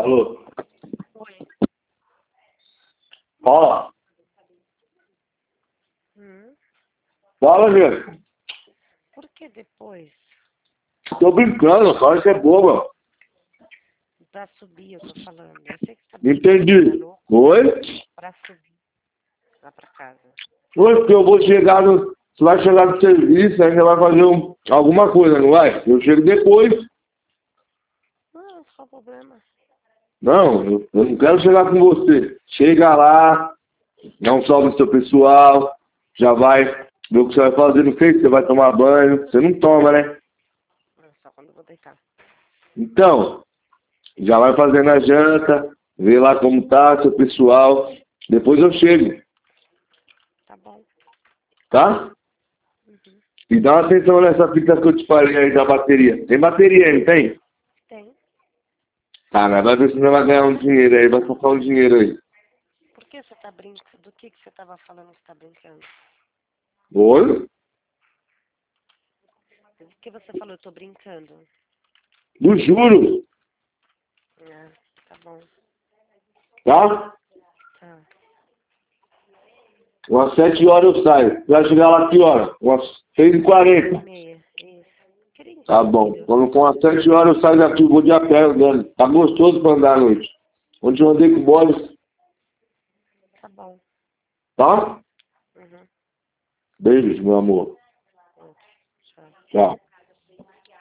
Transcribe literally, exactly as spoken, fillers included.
Alô? Oi. Fala. Hum? Fala, gente. Por que depois? Tô brincando, cara, que é boba. Pra subir, eu tô falando. Eu sei que você tá Não brincando, entendi. tá louco? Oi? Pra subir lá pra casa. Oi, porque eu vou chegar no... Você vai chegar no serviço, ainda vai fazer um... alguma coisa, não vai? Eu chego depois. Não, qual o problema? Não, eu, eu não quero chegar com você. Chega lá, dá um salve no seu pessoal, já vai ver o que você vai fazer no feito, você vai tomar banho. Você não toma, né? Não, só quando eu vou deitar. Então, já vai fazendo a janta, vê lá como tá, seu pessoal. Depois eu chego, Tá bom. tá? Uhum. E dá uma atenção nessa fita que eu te falei aí da bateria. Tem bateria aí, não tem? Tem. Tá, mas vai ver se você vai ganhar um dinheiro aí, vai focar um dinheiro aí. Por que você tá brincando? Do que que você tava falando que você tá brincando? Oi? Do que você falou? Eu tô brincando. Do juro, Ah, tá bom. tá? Tá. Umas sete horas eu saio. Vai chegar lá que hora? Umas seis e quarenta. Meia. Isso. Queria Tá entender, bom. entendeu? Quando for umas sete horas eu saio daqui, vou de a pé andando. Tá gostoso pra andar à noite. Onde eu andei com o Boris, Tá bom. tá? Uhum. Beijos, meu amor. Outro. Tchau. Tchau.